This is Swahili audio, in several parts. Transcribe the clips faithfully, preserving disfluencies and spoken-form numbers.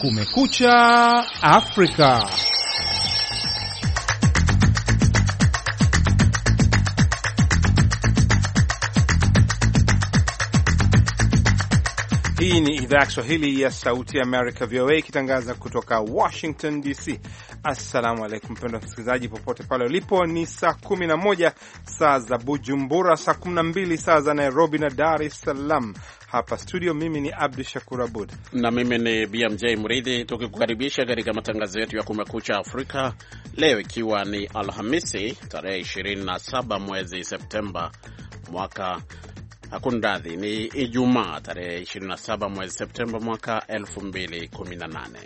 Kumekucha Afrika. Hii ni idhaa ya Kiswahili ya Sauti ya America V O A ikitangaza kutoka Washington D C. Assalamu alaikum mpendwa msikilizaji popote pale ulipo. Ni saa kumi na moja saa za Bujumbura, saa kumi na mbili saa za Nairobi na Dar es Salaam. Hapa studio mimi ni Abdi Shakur Abud na mimi ni B M J Mridhi, tukikukaribisha katika matangazo yetu ya Kumekucha Afrika leo ikiwa ni Alhamisi tarehe ishirini na saba mwezi Septemba mwaka Hakundadhi ni Ijumaa tarehe ishirini na saba mwezi Septemba mwaka elfu mbili kumi na nane.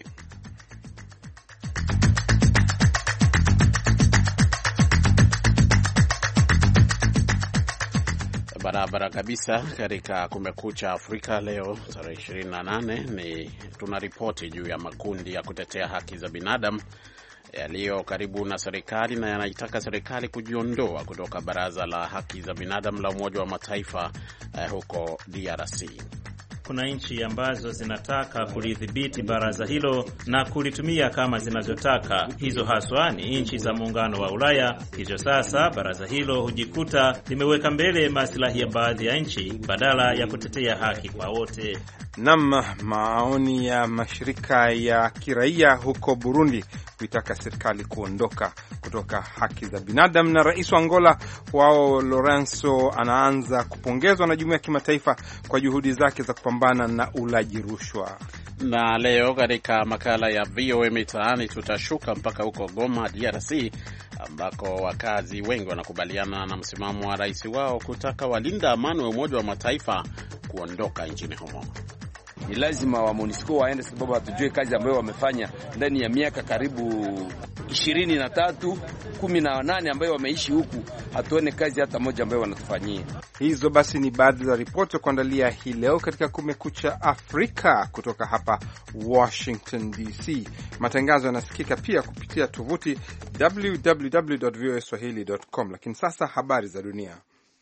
Barabara kabisa katika Kumekucha Afrika leo tarehe ishirini na nane ni tunaripoti juu ya makundi ya kutetea haki za binadamu yaliyo karibu na serikali na yanaitaka serikali kujiondoa kutoka Baraza la Haki za Binadamu la Umoja wa Mataifa eh, huko D R C. Kuna nchi ambazo zinataka kulidhibiti baraza hilo na kulitumia kama zinazotaka. Hizo haswa ni nchi za Muungano wa Ulaya. Hivyo sasa baraza hilo hujikuta limeweka mbele maslahi ya baadhi ya nchi badala ya kutetea haki kwa wote. Nam, maoni ya mashirika ya kiraia huko Burundi kuitaka serikali kuondoka kutoka haki za binadamu. Na rais wa Angola wao Lourenço anaanza kupongezwa na jumuiya ya kimataifa kwa juhudi zake za kupambana na ulaji rushwa. Na leo katika makala ya V O A Mitaani tutashuka mpaka huko Goma D R C ambako wakazi wengi wanakubaliana na msimamo wa rais wao kutaka walinda amani wa Umoja wa Mataifa kuondoka nchini humo. Ni lazima wa MONUSCO waende sababu hatujue kazi ambayo wamefanya ndani ya miaka karibu ishirini na tatu, kumi na nane ambayo wameishi huku, hatuone kazi hata moja ambayo wanatufanyia. Hizo basi ni baadhi za ripoti kuandalia hii leo katika Kumekucha Afrika kutoka hapa Washington D C. Matangazo yanasikika pia kupitia tovuti w w w dot v o a swahili dot com. Lakini sasa habari za dunia.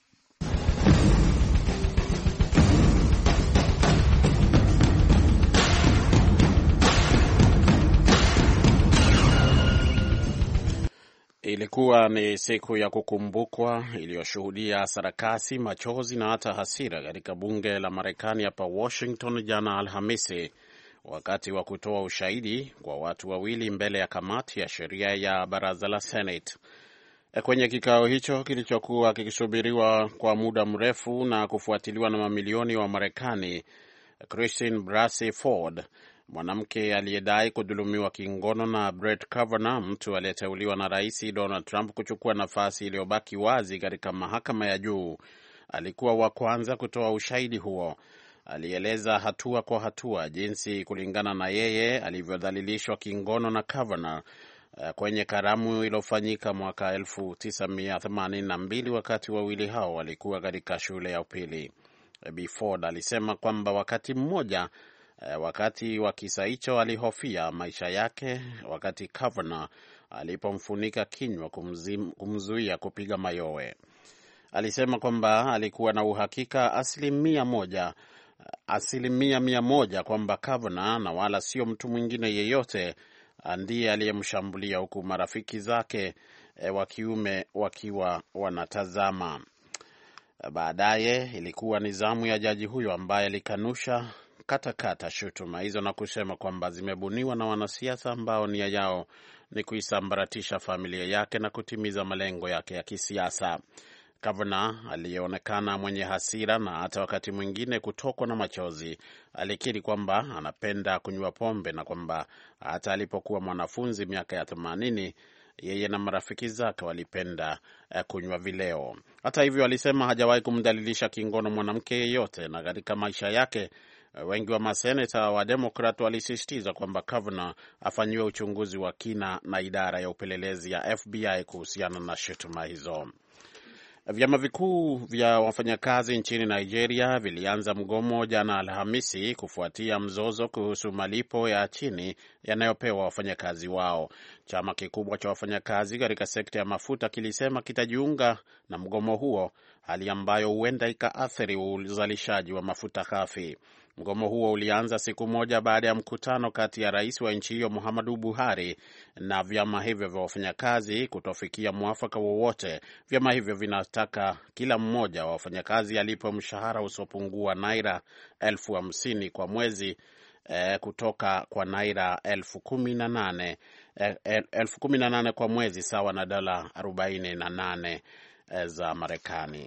Ilikuwa ni siku ya kukumbukwa iliyoshuhudia sarakasi, machozi na hata hasira katika bunge la Marekani hapa Washington jana Alhamisi, wakati wa kutoa ushahidi kwa watu wawili mbele ya kamati ya sheria ya baraza la Senate. Kwenye kikao hicho kilichokuwa kikisubiriwa kwa muda mrefu na kufuatiliwa na mamilioni wa Marekani, Christine Blasey Ford, mwanamke aliyedai kudhulumiwa kingono na Brett Kavanaugh, mtu aliyeteuliwa na Rais Donald Trump kuchukua nafasi iliyobaki wazi katika mahakama ya juu, alikuwa wa kwanza kutoa ushahidi huo. Alieleza hatua kwa hatua jinsi kulingana na yeye alivyodhalilishwa kingono na Kavanaugh kwenye karamu iliyofanyika mwaka elfu tisa mia themanini na mbili wakati wawili hao walikuwa katika shule ya upili. Bi Ford alisema kwamba wakati mmoja wakati wa kisa hicho alihofia maisha yake wakati Kavanaugh alipomfunika kinywa kumzuia kupiga mayowe. Alisema kwamba alikuwa na uhakika asilimia moja, asilimia mia moja kwamba Kavanaugh na wala sio mtu mwingine yeyote ndiye aliyemshambulia, huku marafiki zake wa kiume wakiwa wanatazama. Baadaye ilikuwa ni zamu ya jaji huyo ambaye alikanusha katakata shutuma hizo na kusema kwamba zimebuniwa na wanasiasa ambao nia yao ni kuisambaratisha familia yake na kutimiza malengo yake ya kisiasa. Kavanaugh alionekana mwenye hasira na hata wakati mwingine kutokwa na machozi. Alikiri kwamba anapenda kunywa pombe na kwamba hata alipokuwa mwanafunzi miaka ya themanini yeye na marafiki zake walipenda kunywa vileo. Hata hivyo, alisema hajawahi kumdhalilisha kingono mwanamke yeyote, na katika maisha yake wengi wa maseneta wa Democrat walisisitiza kwamba Kavanaugh afanyiwe uchunguzi wa kina na idara ya upelelezi ya F B I kuhusiana na shutuma hizo. Vyama vikuu vya wafanyakazi nchini Nigeria vilianza mgomo jana Alhamisi kufuatia mzozo kuhusu malipo ya chini yanayopewa wafanyakazi wao. Chama kikubwa cha wafanyakazi katika sekta ya mafuta kilisema kitajiunga na mgomo huo, hali ambayo huenda ikaathiri uzalishaji wa mafuta ghafi. Mgomo huo ulianza siku moja baada ya mkutano kati ya rais wa nchi hiyo Muhammadu Buhari na vyama hivyo vya wafanyakazi kutofikia mwafaka wowote. Vyama hivyo vinataka kila mmoja wa wafanyakazi alipo mshahara usiopungua naira elfu hamsini kwa mwezi eh, kutoka kwa naira elfu kumi na nane eh, elfu kumi na nane kwa mwezi, sawa na dola arobaini na nane eh, za Marekani.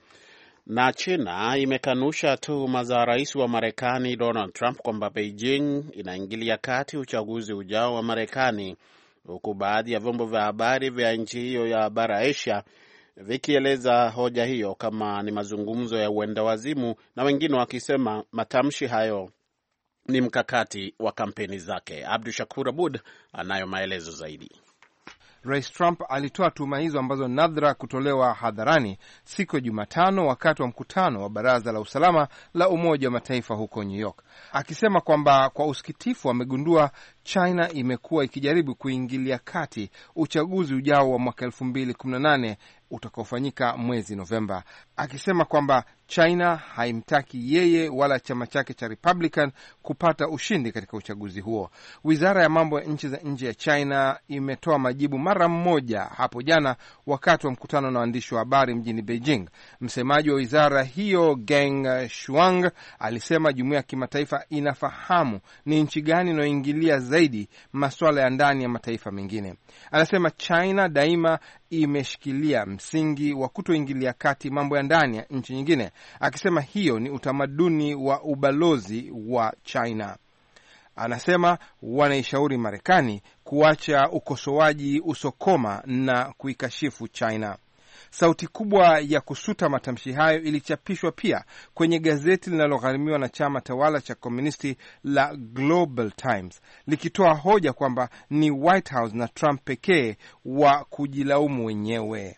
Na China imekanusha tuhuma za rais wa Marekani Donald Trump kwamba Beijing inaingilia kati uchaguzi ujao wa Marekani, huku baadhi ya vyombo vya habari vya nchi hiyo ya bara Asia vikieleza hoja hiyo kama ni mazungumzo ya uendawazimu, na wengine wakisema matamshi hayo ni mkakati wa kampeni zake. Abdu Shakur Abud anayo maelezo zaidi. Rais Trump alitoa tuhuma hizo ambazo nadra kutolewa hadharani siku ya Jumatano wakati wa mkutano wa Baraza la Usalama la Umoja wa Mataifa huko New York, akisema kwamba kwa usikitifu amegundua China imekuwa ikijaribu kuingilia kati uchaguzi ujao wa mwaka elfu mbili kumi na nane utakaofanyika mwezi Novemba, akisema kwamba China haimtaki yeye wala chama chake cha Republican kupata ushindi katika uchaguzi huo. Wizara ya mambo ya nchi za nje ya China imetoa majibu mara mmoja hapo jana wakati wa mkutano na waandishi wa habari mjini Beijing. Msemaji wa wizara hiyo Geng Shuang alisema jumuiya ya kimataifa inafahamu ni nchi gani inayoingilia zaidi masuala ya ndani ya mataifa mengine. Anasema China daima imeshikilia msingi wa kutoingilia kati mambo ya ndani ya nchi nyingine, akisema hiyo ni utamaduni wa ubalozi wa China. Anasema wanaishauri Marekani kuacha ukosoaji usokoma na kuikashifu China. Sauti kubwa ya kusuta matamshi hayo ilichapishwa pia kwenye gazeti linalogharimiwa na chama tawala cha komunisti la Global Times, likitoa hoja kwamba ni White House na Trump pekee wa kujilaumu wenyewe.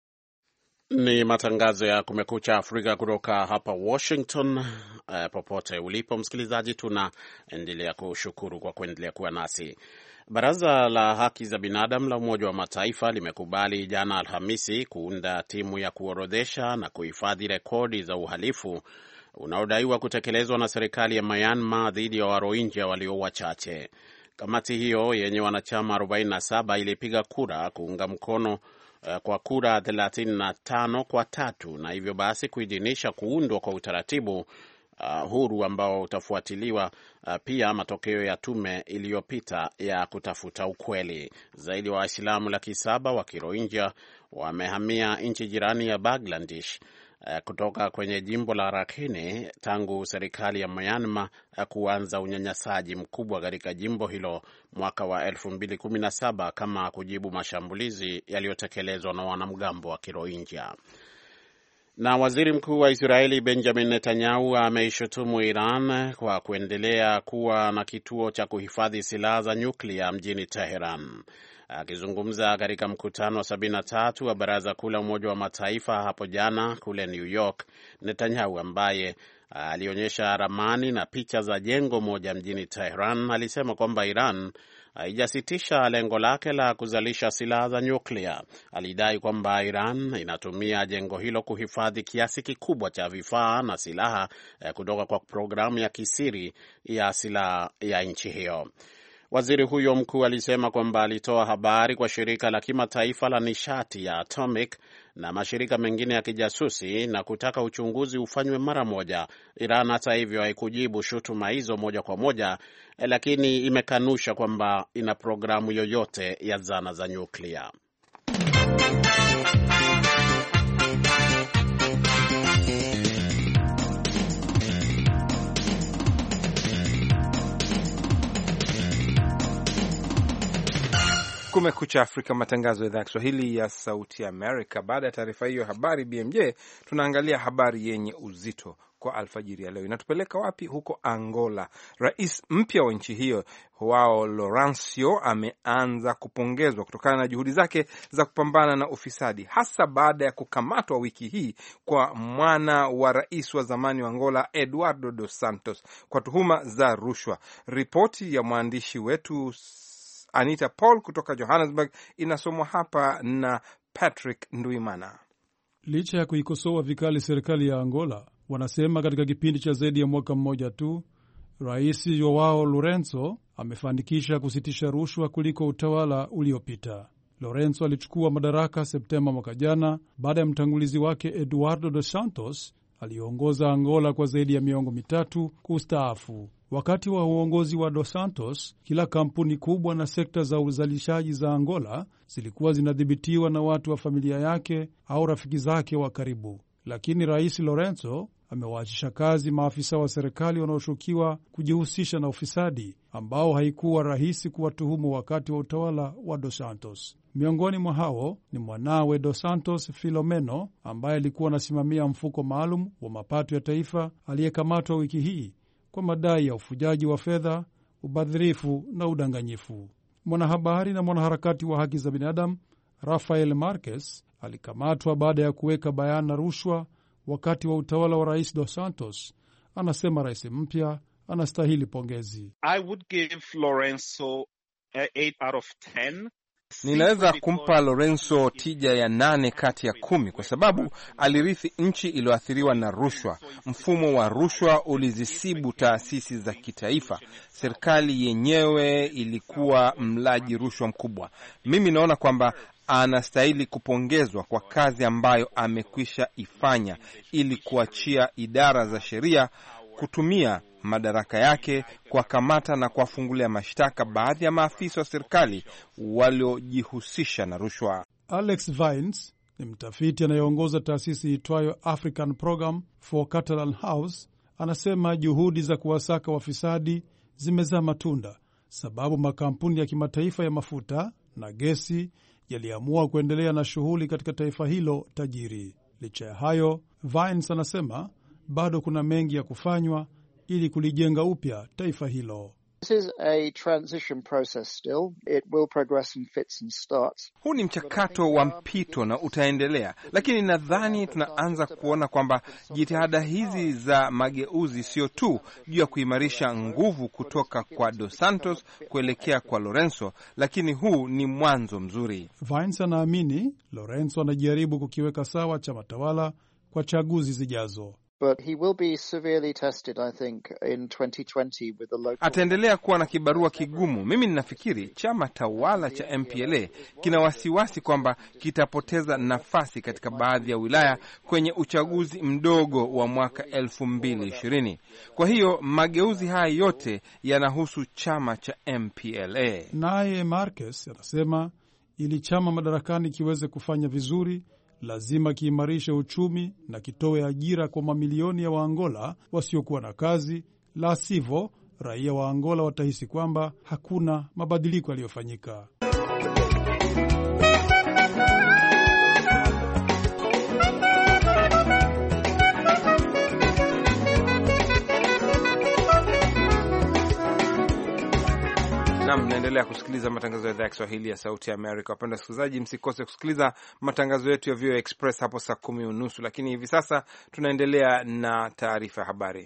Ni matangazo ya Kumekucha Afrika kutoka hapa Washington. Uh, popote ulipo msikilizaji, tunaendelea kushukuru kwa kuendelea kuwa nasi. Baraza la Haki za Binadamu la Umoja wa Mataifa limekubali jana Alhamisi kuunda timu ya kuorodhesha na kuhifadhi rekodi za uhalifu unaodaiwa kutekelezwa na serikali ya Myanmar dhidi ya Warohingya walio wachache. Kamati hiyo yenye wanachama arobaini na saba ilipiga kura kuunga mkono uh, kwa kura thelathini na tano kwa tatu, na hivyo basi kuidhinisha kuundwa kwa utaratibu Uh, huru ambao utafuatiliwa uh, pia matokeo ya tume iliyopita ya kutafuta ukweli. Zaidi wa Waislamu laki saba wa Kirohingya wamehamia nchi jirani ya Bangladesh uh, kutoka kwenye jimbo la Rakhine tangu serikali ya Myanmar uh, kuanza unyanyasaji mkubwa katika jimbo hilo mwaka wa elfu mbili kumi na saba kama kujibu mashambulizi yaliyotekelezwa na wanamgambo wa Kirohingya. Na waziri mkuu wa Israeli Benjamin Netanyahu ameishutumu Iran kwa kuendelea kuwa na kituo cha kuhifadhi silaha za nyuklia mjini Teheran. Akizungumza katika mkutano wa sabini na tatu wa Baraza Kuu la Umoja wa Mataifa hapo jana kule New York, Netanyahu ambaye alionyesha ramani na picha za jengo moja mjini Teheran alisema kwamba Iran haijasitisha lengo lake la kuzalisha silaha za nyuklia. Alidai kwamba Iran inatumia jengo hilo kuhifadhi kiasi kikubwa cha vifaa na silaha kutoka kwa programu ya kisiri ya silaha ya nchi hiyo. Waziri huyo mkuu alisema kwamba alitoa habari kwa shirika la kimataifa la nishati ya atomic na mashirika mengine ya kijasusi na kutaka uchunguzi ufanywe mara moja. Iran hata hivyo haikujibu shutuma hizo moja kwa moja, lakini imekanusha kwamba ina programu yoyote ya zana za nyuklia. Kumekucha Afrika, matangazo ya idhaa ya Kiswahili ya Sauti ya Amerika. Baada ya taarifa hiyo habari B M J, tunaangalia habari yenye uzito kwa alfajiri ya leo. Inatupeleka wapi? Huko Angola. Rais mpya wa nchi hiyo Joao Lourenço ameanza kupongezwa kutokana na juhudi zake za kupambana na ufisadi, hasa baada ya kukamatwa wiki hii kwa mwana wa rais wa zamani wa Angola Eduardo dos Santos kwa tuhuma za rushwa. Ripoti ya mwandishi wetu Anita Paul kutoka Johannesburg inasomwa hapa na Patrick Nduimana. Licha ya kuikosoa vikali serikali ya Angola, Wanasema katika kipindi cha zaidi ya mwaka mmoja tu, Rais Joao Lourenço amefanikisha kusitisha rushwa kuliko utawala uliopita. Lourenço alichukua madaraka Septemba mwaka jana baada ya mtangulizi wake Eduardo dos Santos aliyeongoza Angola kwa zaidi ya miongo mitatu kustaafu. Wakati wa uongozi wa Dos Santos, kila kampuni kubwa na sekta za uzalishaji za Angola zilikuwa zinadhibitiwa na watu wa familia yake au rafiki zake wa karibu. Lakini Rais Lourenço amewaachisha kazi maafisa wa serikali wanaoshukiwa kujihusisha na ufisadi ambao haikuwa rahisi kuwatuhumu wakati wa utawala wa Dos Santos. Miongoni mwa hao ni mwanawe Dos Santos, Filomeno, ambaye alikuwa anasimamia mfuko maalum wa mapato ya taifa, aliyekamatwa wiki hii kwa madai ya ufujaji wa fedha, ubadhirifu na udanganyifu. Mwanahabari na mwanaharakati wa haki za binadamu Rafael Marquez alikamatwa baada ya kuweka bayana rushwa wakati wa utawala wa Rais Dos Santos. Anasema rais mpya anastahili pongezi. I would give Lourenço eight out of ten. Ninaweza kumpa Lourenço tija ya nane kati ya kumi kwa sababu alirithi nchi iliyoathiriwa na rushwa. Mfumo wa rushwa ulizisibu taasisi za kitaifa. Serikali yenyewe ilikuwa mlaji rushwa mkubwa. Mimi naona kwamba anastahili kupongezwa kwa kazi ambayo amekwisha ifanya ili kuachia idara za sheria kutumia madaraka yake kuwakamata na kuwafungulia mashtaka baadhi ya maafisa wa serikali waliojihusisha na rushwa. Alex Vines ni mtafiti anayeongoza taasisi itwayo African Program for Catalan House. Anasema juhudi za kuwasaka wafisadi zimezaa matunda, sababu makampuni ya kimataifa ya mafuta na gesi yaliamua kuendelea na shughuli katika taifa hilo tajiri. Licha ya hayo, Vines anasema bado kuna mengi ya kufanywa ili kulijenga upya taifa hilo. This is a transition process still. It will progress in fits and starts. Huu ni mchakato wa mpito na utaendelea, lakini nadhani tunaanza kuona kwamba jitihada hizi za mageuzi sio tu juu ya kuimarisha nguvu kutoka kwa Dos Santos kuelekea kwa Lourenço, lakini huu ni mwanzo mzuri. Vines anaamini Lourenço anajaribu kukiweka sawa chama tawala kwa chaguzi zijazo. But he will be severely tested, I think, in twenty twenty with the local... Ataendelea kuwa na kibarua kigumu. Mimi ninafikiri chama tawala cha M P L A kina wasiwasi kwamba kitapoteza nafasi katika baadhi ya wilaya kwenye uchaguzi mdogo wa mwaka elfu mbili ishirini. Kwa hiyo mageuzi haya yote yanahusu chama cha M P L A. Naye Marquez anasema ili chama madarakani kiweze kufanya vizuri, lazima kiimarishe uchumi na kitoe ajira kwa mamilioni ya Waangola wasiokuwa na kazi, la sivyo raia wa Angola watahisi kwamba hakuna mabadiliko yaliyofanyika. Mnaendelea kusikiliza matangazo ya idhaa ya Kiswahili ya Sauti ya Amerika. Wapenda wasikilizaji, msikose kusikiliza matangazo yetu ya V O A Express hapo saa kumi unusu. Lakini hivi sasa tunaendelea na taarifa ya habari.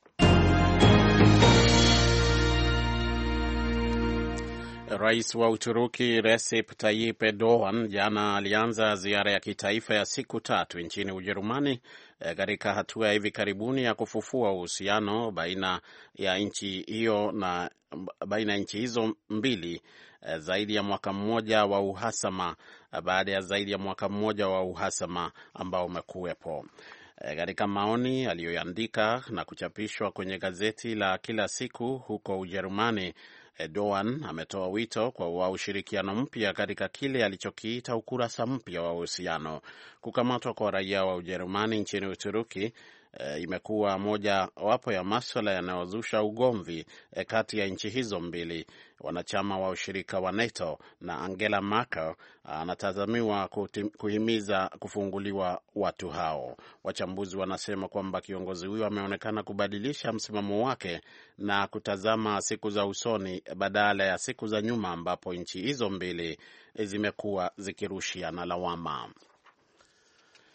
Rais wa Uturuki Recep Tayyip Erdogan jana alianza ziara ya kitaifa ya siku tatu nchini Ujerumani katika hatua ya hivi karibuni ya kufufua uhusiano baina ya nchi hiyo na baina ya nchi hizo mbili zaidi ya mwaka mmoja wa uhasama baada ya zaidi ya mwaka mmoja wa uhasama ambao umekuwepo. Katika maoni aliyoandika na kuchapishwa kwenye gazeti la kila siku huko Ujerumani, Erdogan ametoa wito kwa ushirikiano mpya katika kile alichokiita ukurasa mpya wa uhusiano. Kukamatwa kwa raia wa Ujerumani nchini Uturuki e, imekuwa moja wapo ya masuala yanayozusha ugomvi e, kati ya nchi hizo mbili wanachama wa ushirika wa NATO, na Angela Merkel anatazamiwa kuhimiza kufunguliwa watu hao. Wachambuzi wanasema kwamba kiongozi huyo ameonekana kubadilisha msimamo wake na kutazama siku za usoni badala ya siku za nyuma ambapo nchi hizo mbili zimekuwa zikirushiana lawama.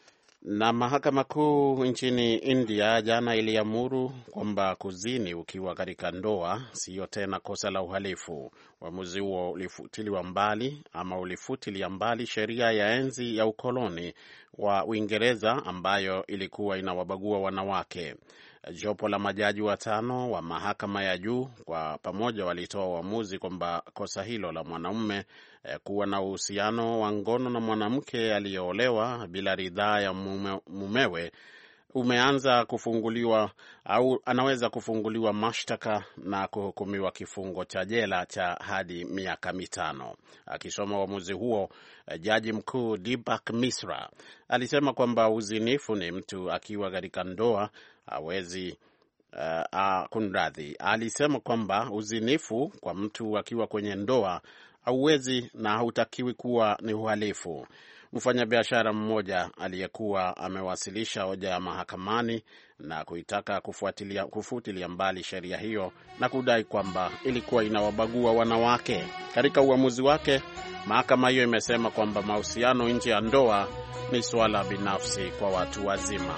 Na mahakama kuu nchini India jana iliamuru kwamba kuzini ukiwa katika ndoa siyo tena kosa la uhalifu. Uamuzi huo ulifutiliwa mbali ama ulifutilia mbali sheria ya enzi ya ukoloni wa Uingereza ambayo ilikuwa inawabagua wanawake. Jopo la majaji watano wa mahakama ya juu kwa pamoja walitoa uamuzi kwamba kosa hilo la mwanamume eh, kuwa na uhusiano wa ngono na mwanamke aliyeolewa bila ridhaa ya mume, mumewe umeanza kufunguliwa au anaweza kufunguliwa mashtaka na kuhukumiwa kifungo cha jela cha hadi miaka mitano. Akisoma uamuzi huo, jaji mkuu Deepak Misra alisema kwamba uzinifu ni mtu akiwa katika ndoa hawezi uh, uh, kunradhi. Alisema kwamba uzinifu kwa mtu akiwa kwenye ndoa hauwezi na hautakiwi kuwa ni uhalifu. Mfanyabiashara mmoja aliyekuwa amewasilisha hoja ya mahakamani na kuitaka kufuatilia kufutilia mbali sheria hiyo na kudai kwamba ilikuwa inawabagua wanawake. Katika uamuzi wake, mahakama hiyo imesema kwamba mahusiano nje ya ndoa ni swala binafsi kwa watu wazima.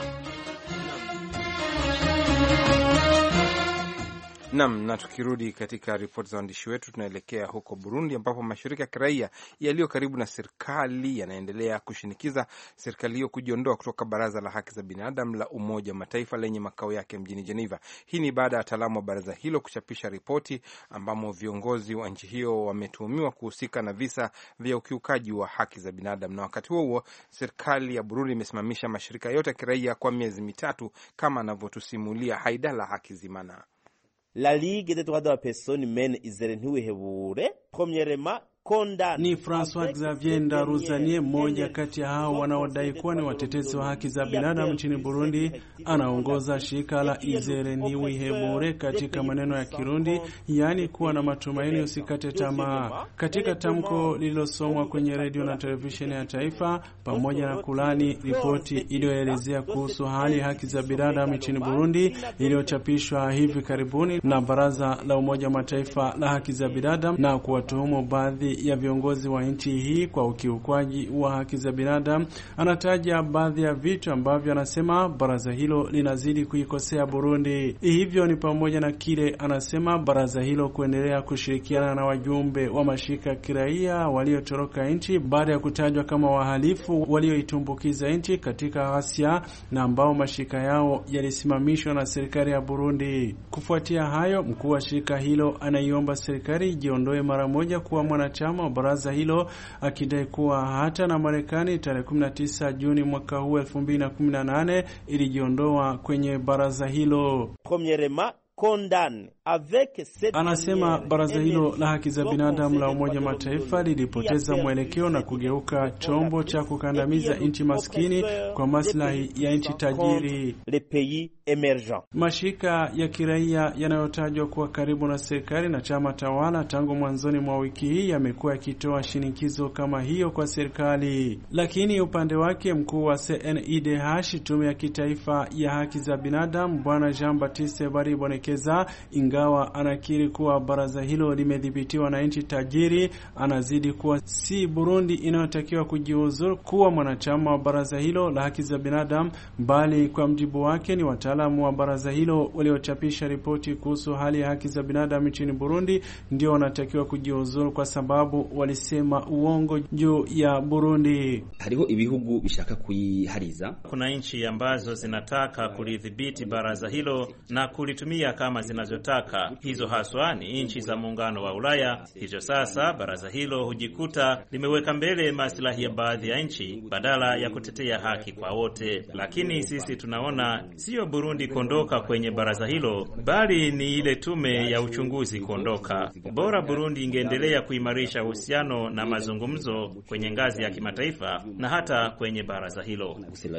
Nam, na tukirudi katika ripoti za waandishi wetu, tunaelekea huko Burundi ambapo mashirika ya kiraia yaliyo karibu na serikali yanaendelea kushinikiza serikali hiyo kujiondoa kutoka Baraza la Haki za Binadamu la Umoja wa Mataifa lenye makao yake mjini Geneva. Hii ni baada ya wataalamu wa baraza hilo kuchapisha ripoti ambamo viongozi wa nchi hiyo wametuhumiwa kuhusika na visa vya ukiukaji wa haki za binadamu. Na wakati huo huo, serikali ya Burundi imesimamisha mashirika yote ya kiraia kwa miezi mitatu, kama anavyotusimulia Haidala Hakizimana. La Ligue des droits de la personne humaine Izere Ntiwihebure premièrement ni Francois Xavier Ndaruzanie, mmoja kati ya hao wanaodai kuwa ni watetezi wa haki za binadamu nchini Burundi. Anaongoza shirika la Izere Ntiwihebure katika maneno ya Kirundi, yani kuwa na matumaini, usikate tamaa. Katika tamko lililosomwa kwenye radio na televisheni ya taifa, pamoja na kulani ripoti iliyoelezea kuhusu hali haki za binadamu nchini Burundi iliyochapishwa hivi karibuni na Baraza la Umoja wa Mataifa la Haki za Binadamu, na kuwatuhumu baadhi ya viongozi wa nchi hii kwa ukiukwaji wa haki za binadamu. Anataja baadhi ya vitu ambavyo anasema baraza hilo linazidi kuikosea Burundi. Hivyo ni pamoja na kile anasema baraza hilo kuendelea kushirikiana na wajumbe wa mashirika kiraia waliotoroka nchi baada ya kutajwa kama wahalifu walioitumbukiza nchi katika ghasia na ambao mashirika yao yalisimamishwa na serikali ya Burundi. Kufuatia hayo, mkuu wa shirika hilo anaiomba serikali jiondoe mara moja kuwa mwanachama wa baraza hilo, akidai kuwa hata na Marekani tarehe kumi na tisa Juni mwaka huu elfu mbili na kumi na nane ilijiondoa kwenye baraza hilo. Premièrement condamne avec cette. Anasema baraza hilo la haki za binadamu la Umoja Mataifa lilipoteza mwelekeo na kugeuka chombo cha kukandamiza nchi maskini kwa maslahi ya nchi tajiri. Les pays emergents. Mashirika ya kiraia yanayotajwa kuwa karibu na serikali na chama tawala tangu mwanzoni mwa wiki hii yamekuwa yakitoa shinikizo kama hiyo kwa serikali. Lakini upande wake mkuu wa C N I D H, tume ya kitaifa ya haki za binadamu, Bwana Jean Baptiste Baribonekeza, ingawa anakiri kuwa baraza hilo limedhibitiwa na nchi tajiri, anazidi kuwa si Burundi inayotakiwa kujiuzuru kuwa mwanachama wa baraza hilo la haki za binadamu, bali kwa mjibu wake ni wataalamu wa baraza hilo waliochapisha ripoti kuhusu hali ya haki za binadamu nchini Burundi ndio wanatakiwa kujiuzuru kwa sababu walisema uongo juu ya Burundi. Hariho ibihugu bishaka kuihariza. Kuna nchi ambazo zinataka kulidhibiti baraza hilo na kulitumia kama zinazotaka. Hizo haswa ni nchi za Muungano wa Ulaya. Hivyo sasa baraza hilo hujikuta limeweka mbele maslahi ya baadhi ya nchi badala ya kutetea haki kwa wote. Lakini sisi tunaona sio Burundi kuondoka kwenye baraza hilo, bali ni ile tume ya uchunguzi kuondoka. Bora Burundi ingeendelea kuimarisha uhusiano na mazungumzo kwenye ngazi ya kimataifa na hata kwenye baraza hilo.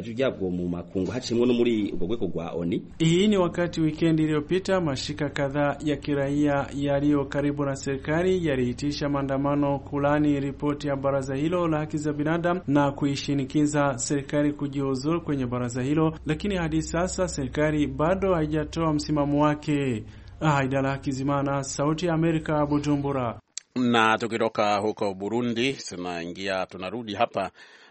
Hii ni wakati weekend iliyopita mashirika kadhaa ya kiraia yaliyo karibu na serikali yaliitisha maandamano kulani ripoti ya baraza hilo la haki za binadamu na kuishinikiza serikali kujiuzuru kwenye baraza hilo, lakini hadi sasa serikali bado haijatoa msimamo wake. Haidala Hakizimana, Sauti ya Amerika, Bujumbura. Na tukitoka huko Burundi tunaingia tunarudi hapa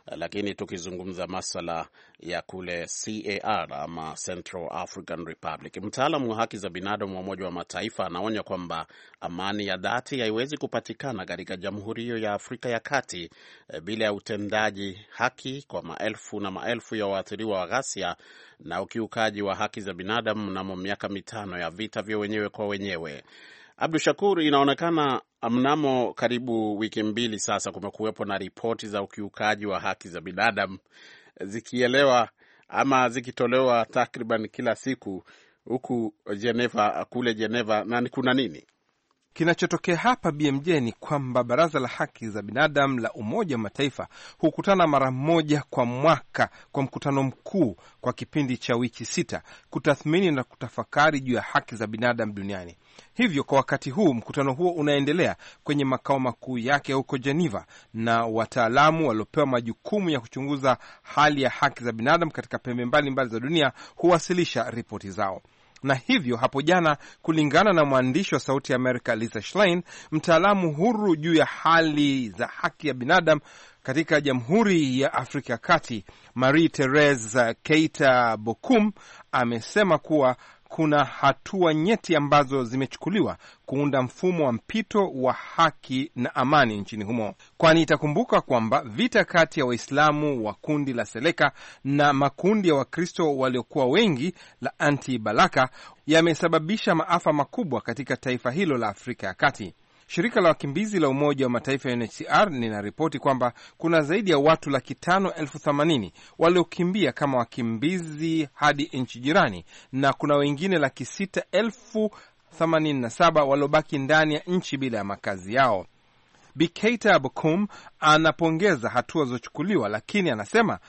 lakini tukizungumza masala ya kule C A R ama Central African Republic, mtaalamu wa haki za binadamu wa Umoja wa Mataifa anaonya kwamba amani ya dhati haiwezi kupatikana katika jamhuri hiyo ya Afrika ya Kati e, bila ya utendaji haki kwa maelfu na maelfu ya waathiriwa wa ghasia na ukiukaji wa haki za binadamu mnamo miaka mitano ya vita vya wenyewe kwa wenyewe. Abdu Shakur, inaonekana mnamo karibu wiki mbili sasa kumekuwepo na ripoti za ukiukaji wa haki za binadamu zikielewa ama zikitolewa takriban kila siku huku Geneva, kule Geneva. Na kuna nini kinachotokea hapa B M J? Ni kwamba Baraza la Haki za Binadamu la Umoja wa Mataifa hukutana mara moja kwa mwaka kwa mkutano mkuu kwa kipindi cha wiki sita kutathmini na kutafakari juu ya haki za binadamu duniani. Hivyo kwa wakati huu mkutano huo unaendelea kwenye makao makuu yake huko Geneva, na wataalamu waliopewa majukumu ya kuchunguza hali ya haki za binadamu katika pembe mbalimbali za dunia huwasilisha ripoti zao. Na hivyo hapo jana, kulingana na mwandishi wa Sauti ya Amerika Lisa Schlein, mtaalamu huru juu ya hali za haki ya binadamu katika Jamhuri ya Afrika ya Kati, Marie-Therese Keita Bokum, amesema kuwa kuna hatua nyeti ambazo zimechukuliwa kuunda mfumo wa mpito wa haki na amani nchini humo, kwani itakumbuka kwamba vita kati ya Waislamu wa kundi la Seleka na makundi ya Wakristo waliokuwa wengi la Anti-Balaka yamesababisha maafa makubwa katika taifa hilo la Afrika ya Kati. Shirika la wakimbizi la Umoja wa Mataifa U N H C R linaripoti kwamba kuna zaidi ya watu laki tano elfu themanini waliokimbia kama wakimbizi hadi nchi jirani, na kuna wengine laki sita elfu themanini na saba waliobaki ndani ya nchi bila ya makazi yao. Bikeita Bokum anapongeza hatua zilizochukuliwa, lakini anasema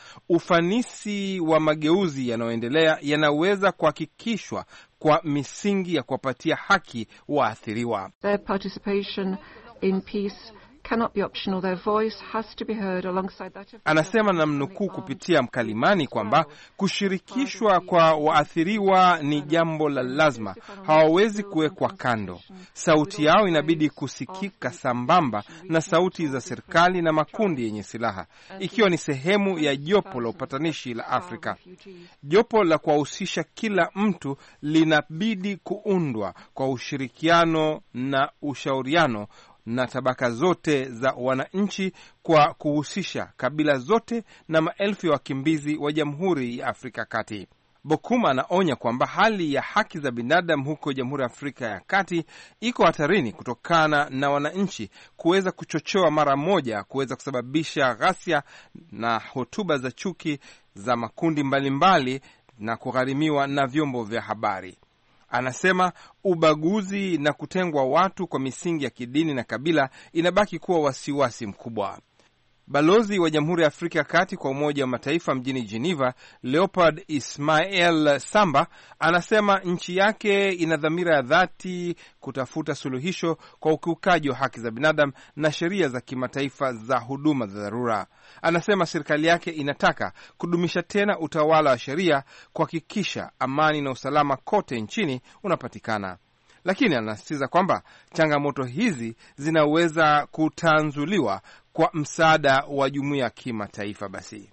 ufanisi wa mageuzi yanayoendelea yanaweza kuhakikishwa kwa misingi ya kuwapatia haki waathiriwa. Their participation in peace cannot be optional. Their voice has to be heard alongside that of... Anasema na mnukuu kupitia mkalimani kwamba kushirikishwa kwa waathiriwa ni jambo la lazima, hawawezi kuwekwa kando. Sauti yao inabidi kusikika sambamba na sauti za serikali na makundi yenye silaha, ikiwa ni sehemu ya jopo la upatanishi la Afrika. Jopo la kuwahusisha kila mtu linabidi kuundwa kwa ushirikiano na ushauriano na tabaka zote za wananchi, kwa kuhusisha kabila zote na maelfu ya wakimbizi wa Jamhuri ya Afrika Kati. Bokuma anaonya kwamba hali ya haki za binadamu huko Jamhuri ya Afrika ya Kati iko hatarini kutokana na wananchi kuweza kuchochewa mara moja kuweza kusababisha ghasia na hotuba za chuki za makundi mbalimbali mbali na kugharimiwa na vyombo vya habari. Anasema ubaguzi na kutengwa watu kwa misingi ya kidini na kabila inabaki kuwa wasiwasi mkubwa. Balozi wa Jamhuri ya Afrika ya Kati kwa Umoja wa Mataifa mjini Geneva, Leopold Ismail Samba, anasema nchi yake ina dhamira ya dhati kutafuta suluhisho kwa ukiukaji wa haki za binadamu na sheria za kimataifa za huduma za dharura. Anasema serikali yake inataka kudumisha tena utawala wa sheria, kuhakikisha amani na usalama kote nchini unapatikana. Lakini anasisitiza kwamba changamoto hizi zinaweza kutanzuliwa kwa msaada wa jumuiya ya kimataifa. Basi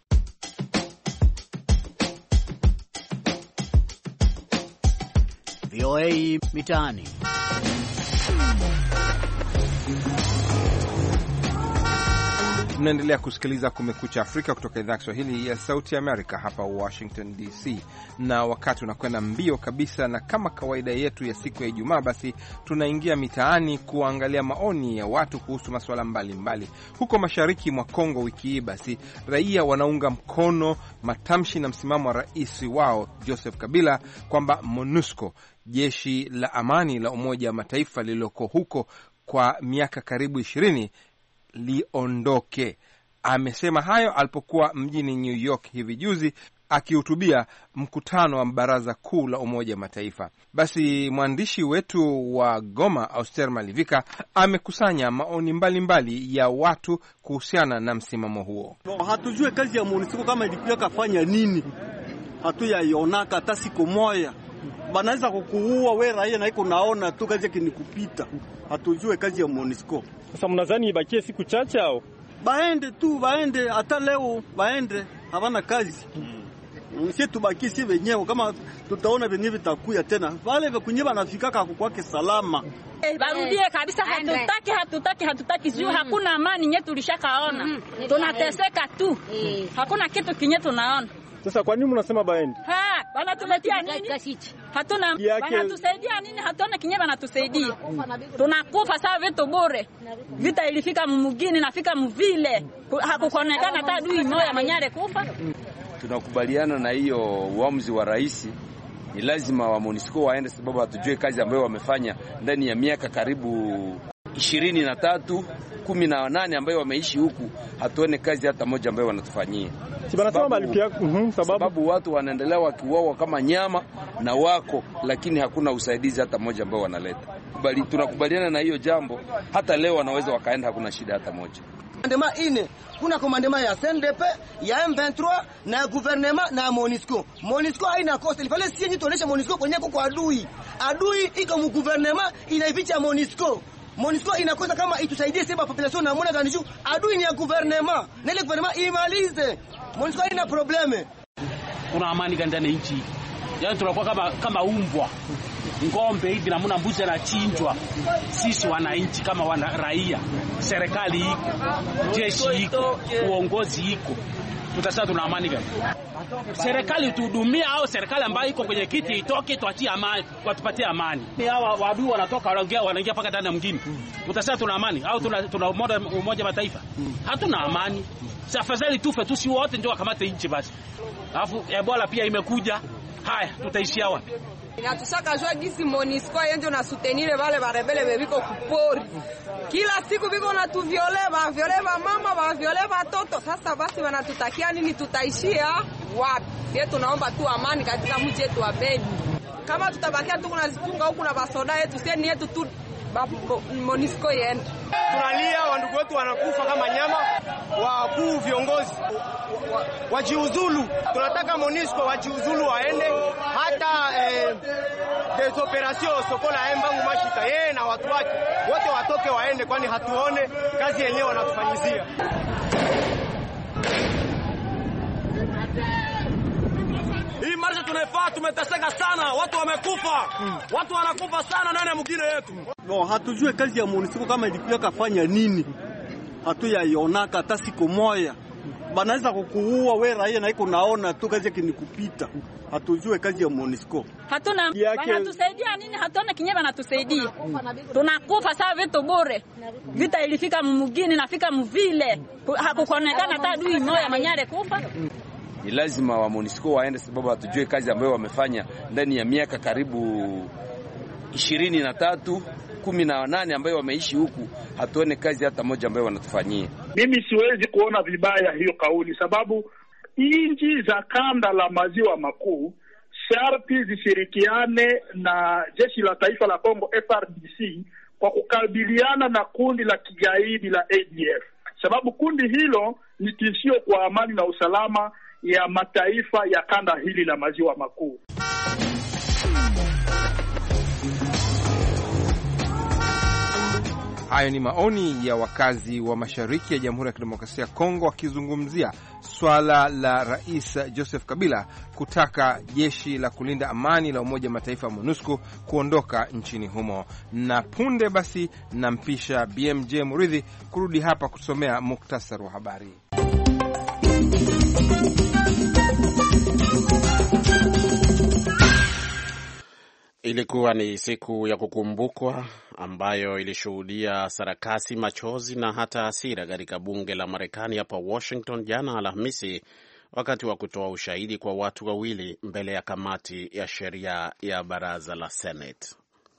V O A Mitaani. Tunaendelea kusikiliza Kumekucha Afrika kutoka idhaa ya Kiswahili ya Sauti ya Amerika hapa Washington D C, na wakati unakwenda mbio kabisa, na kama kawaida yetu ya siku ya Ijumaa, basi tunaingia mitaani kuangalia maoni ya watu kuhusu masuala mbalimbali. Huko mashariki mwa Kongo wiki hii, basi raia wanaunga mkono matamshi na msimamo wa rais wao Joseph Kabila kwamba MONUSCO, jeshi la amani la Umoja wa Mataifa lililoko huko kwa miaka karibu ishirini, liondoke. Amesema hayo alipokuwa mjini New York hivi juzi akihutubia mkutano wa Baraza Kuu la Umoja wa Mataifa. Basi mwandishi wetu wa Goma, Auster Malivika, amekusanya maoni mbalimbali mbali ya watu kuhusiana na msimamo huo. No, hatujue kazi ya MONUSCO kama ilikuwa kafanya nini. Hatuyaionaka hata siku moja. Banaweza kukuua wewe raia na iko naona tu kazi yake ni kupita. Hatujue kazi ya MONUSCO. Sasa mnadhani ibakie siku chache au? baende tu, baende hata leo baende, havana kazi. Sisi tubaki si wenyewe, kama tutaona venye vitakuya tena wale vekunye banafika kako kwake salama. Eh, barudie kabisa, hatutaki hatutaki hatutaki juu mm. hakuna amani nyetu tulishakaona. Mm. Tunateseka tu. Mm. Hakuna kitu kinye tunaona. Sasa kwa nini mnasema baende? Ha, wanatuletea nini? Hatuna wanatusaidia nini? Hatuna kinye wanatusaidia. Tunakufa saa vitu bure. Vita ilifika mumugini nafika mvile. Hakukonekana hata adui moja manyare kufa. Tunakubaliana na hiyo uamuzi wa rais. Ni lazima wa MONUSCO waende, sababu hatujue kazi ambayo wamefanya ndani ya miaka karibu ishirini na tatu, kumi na nane ambayo wameishi huku, hatuone kazi hata moja ambayo wanatufanyia. Sababu, uh-huh, sababu. sababu watu wanaendelea wakiuawa kama nyama na wako, lakini hakuna usaidizi hata moja ambao wanaleta. Bali tunakubaliana na hiyo jambo, hata leo wanaweza wakaenda, hakuna shida hata moja. Komandema ine, kuna komandema ya C N D P, ya M vingt-trois na ya gouvernement na MONUSCO. MONUSCO haina kosa, ilifale sisi ndio tuonesha MONUSCO kwenye kwa adui. Adui iko mu gouvernement inaificha MONUSCO. MONUSCO inakosa kama itusaidie sema population na mwana gani juu adui ni ya gouvernement. Na ile gouvernement imalize. MONUSCO haina probleme. Kuna amani ndani ya nchi. Yaani tunakuwa kama kama umbwa. Ngombe hivi na muna mbuzi anachinjwa. Sisi wananchi kama wana raia, serikali iko, jeshi iko, uongozi iko. Tutasema tuna amani gani? Serikali tuhudumia au serikali ambayo iko kwenye kiti itoke tuachie amani, watupatie amani. Ni hawa wadui wanatoka wanaongea wanaingia paka ndani ya mjini. Tutasema tuna amani au tuna tuna umoja umoja mataifa? Hatuna amani. Sasa afadhali tufe tu, si wote ndio wakamate nchi basi. Alafu Ebola pia imekuja. Haya, tutaishia wapi? Inatusaka jua gisi MONUSCO yenjo na soutenir wale barebele bebiko kupori. Kila siku biko na tuviole, ba viole ba mama, ba viole watoto. Sasa basi wanatutakia nini, tutaishia wapi? Sisi tunaomba tu amani katika mji wetu wa Beni. Kama tutabakia tu kunazifunga huku na basoda yetu, sisi ni yetu tu MONUSCO yende. Tunalia, wandugu wetu wanakufa kama nyama, wakuu viongozi wajiuzulu. Tunataka MONUSCO wajiuzulu waende, hata eh, des operations Sokola Embangu Mashika yeye na watu wake wote watoke waende, kwani hatuone kazi yenyewe wanatufanyizia. Hii marsha tunaifaa, tumeteseka sana, watu wamekufa. Hmm. Watu wanakufa sana ndani ya mgine yetu. No, hatujue kazi ya MONUSCO kama ilikuwa kafanya nini. Hatuyaionaka hata siku moja. Banaweza kukuua wewe raia na iko naona tu kazi yake ni kupita. Hatujue kazi ya MONUSCO. Hatuna wanatusaidia nini, hatuna kinyema natusaidia. Tunakufa saa vitu bure. Vita ilifika mumugini nafika mvile. Hakukonekana hata adui moja manyare kufa. Ni lazima wa MONUSCO waende, sababu hatujue kazi ambayo wamefanya ndani ya miaka karibu ishirini na tatu, kumi na nane ambayo wameishi huku, hatuone kazi hata moja ambayo wanatufanyia. Mimi siwezi kuona vibaya hiyo kauli, sababu nchi za kanda la maziwa makuu sharti zishirikiane na jeshi la taifa la Kongo F A R D C kwa kukabiliana na kundi la kigaidi la A D F, sababu kundi hilo ni tishio kwa amani na usalama ya mataifa ya kanda hili la maziwa makuu. Hayo ni maoni ya wakazi wa mashariki ya Jamhuri ya Kidemokrasia ya Kongo wakizungumzia swala la Rais Joseph Kabila kutaka jeshi la kulinda amani la Umoja Mataifa MONUSCO kuondoka nchini humo. Na punde basi nampisha B M J Muridhi kurudi hapa kusomea muktasari wa habari. Ilikuwa ni siku ya kukumbukwa ambayo ilishuhudia sarakasi, machozi na hata hasira katika bunge la Marekani hapa Washington jana Alhamisi, wakati wa kutoa ushahidi kwa watu wawili mbele ya kamati ya sheria ya baraza la Senate.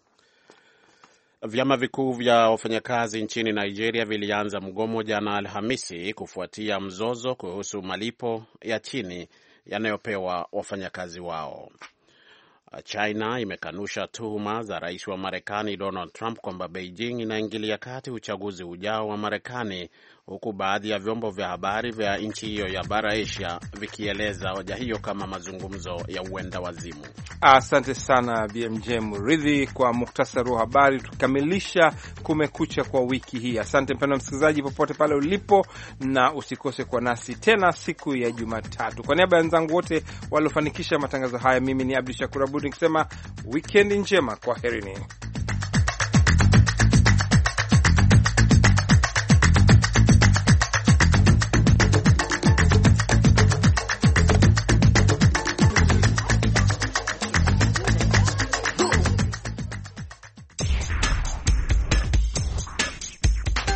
Vyama vikuu vya wafanyakazi nchini Nigeria vilianza mgomo jana Alhamisi kufuatia mzozo kuhusu malipo ya chini yanayopewa wafanyakazi wao. China imekanusha tuhuma za rais wa Marekani Donald Trump kwamba Beijing inaingilia kati uchaguzi ujao wa Marekani, huku baadhi ya vyombo vya habari vya nchi hiyo ya bara Asia vikieleza hoja hiyo kama mazungumzo ya uenda wazimu. Asante sana B M J Muridhi kwa muhtasari wa habari. Tukamilisha Kumekucha kwa wiki hii. Asante mpendwa msikilizaji popote pale ulipo, na usikose kwa nasi tena siku ya Jumatatu. Kwa niaba ya wenzangu wote waliofanikisha matangazo haya, mimi ni Abdul Shakur Abud nikisema weekend njema, kwaherini.